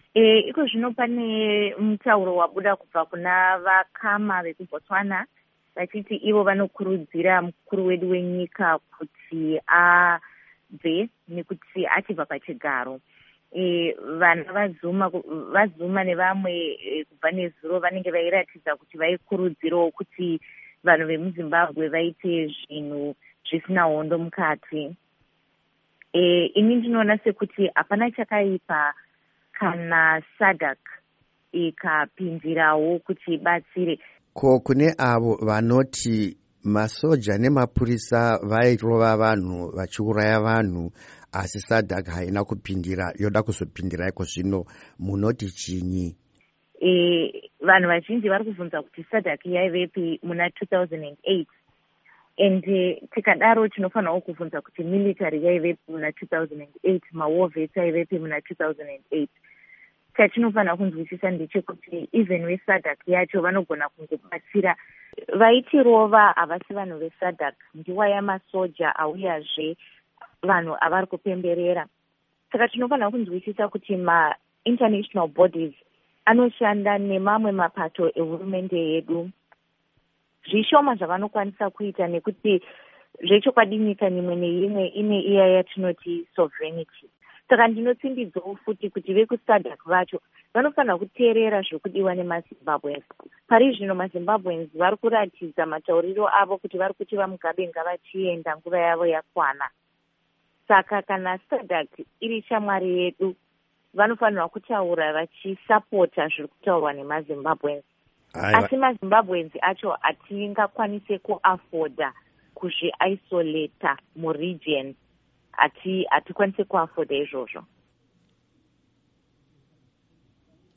Iko zvino pane mutauro wabuda kubva kuna vakama vekuBotswana vachiti ivo vanokurudzira mukuru wedu wenyika kuti abve nekuti achibva pachigaro. Vana vazuma nevamwe kubva nezuro vanenge vairatidza kuti vaikurudzirawo kuti vanhu vemuZimbabwe vaite zvinhu zvisina hondo mukati. Ini ndinoona sekuti hapana chakaipa kana SADC ikapindirawo kuti ibatsire. Ko kune avo vanoti masoja nemapurisa vairova vanhu vachiuraya vanhu asi SADC haina kupindira, yoda kuzopindira iko zvino, munoti chinyi? Vanhu vazhinji vari kubvunza kuti SADC yaivepi muna 2008 and tikadaro tinofanirawo kubvunza kuti military yaivepi muna 2008, mawar vets aivepi muna 2008. Chatinofanira kunzwisisa ndechekuti even veSADC yacho vanogona kungobatsira. Vaitirova havasi vanhu veSADC, nguva yamasoja auyazve vanhu avari kupemberera. Saka tinofanira kunzwisisa kuti ma-international bodies anoshanda nemamwe mapato ehurumende yedu. Zvishoma zvavanokwanisa kuita nekuti zvechokwadi nyika imwe neimwe ine iya yatinoti sovereignty. Saka ndinotsimbidzwawo futi kuti vekuSADC vacho vanofanira kuteerera zvokudiwa nemaZimbabweans. Pari zvino maZimbabweans vari kuratidza matauriro avo kuti vari kuti vamugabenga vachienda nguva yavo yakwana. Saka kana SADC iri shamwari yedu vanofanirwa kutaura vachisapota zviri kutaurwa nemaZimbabweans. Asi maZimbabweans acho hatingakwanise kuafoda kuzviisolata muregion, hatikwanise kuafoda izvozvo.